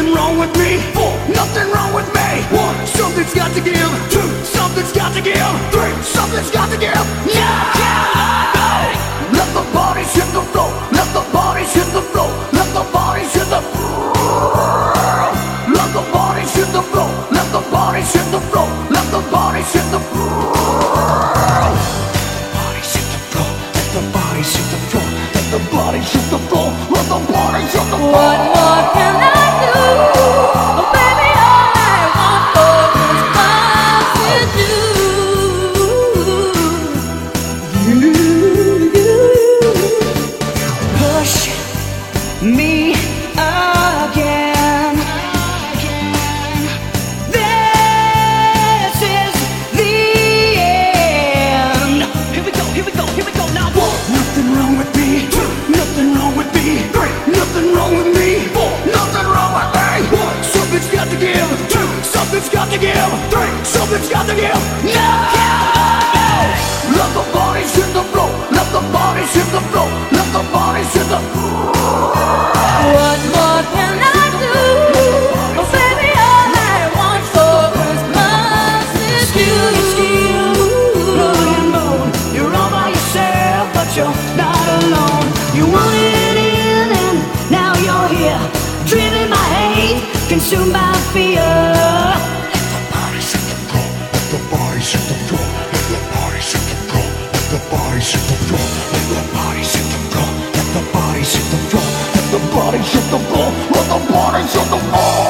Nothing wrong with me. 4, nothing wrong with me. 1, something's got to give. 2, something's got to give. 3, something's got to give. Yeah! Let the bodies hit the floor. Let the bodies hit the floor. Let the bodies hit the floor. Let the bodies hit the floor. Let the bodies hit the floor. Let the bodies hit the floor. Bodies hit the floor. Let the bodies hit the floor. Let the bodies hit the floor. Let the bodies hit the floor. What more can I do? Oh, baby, all I want for is you. Push me again. This is the end. Here we go, here we go, here we go now. 1, nothing wrong with me. 2, nothing wrong with me. 3, nothing wrong with me. 4, nothing wrong with me. 1, something's got to give. 2, something's got to give. 3, something's got to give. No! Let the bodies hit the floor. Let the bodies hit the floor. Let the bodies hit the floor. What more can I do? Oh, baby, all I want for Christmas is you. Blood and bone. You're all by yourself, but you're not alone. You wanted in and now you're here, driven by hate, consumed by fear. Let the bodies hit the floor. Let the bodies hit the floor. Let the bodies hit the floor. Let the bodies hit the floor. Let the bodies hit the floor. Let the bodies hit the floor. Let the bodies hit the floor. Let the bodies hit the floor.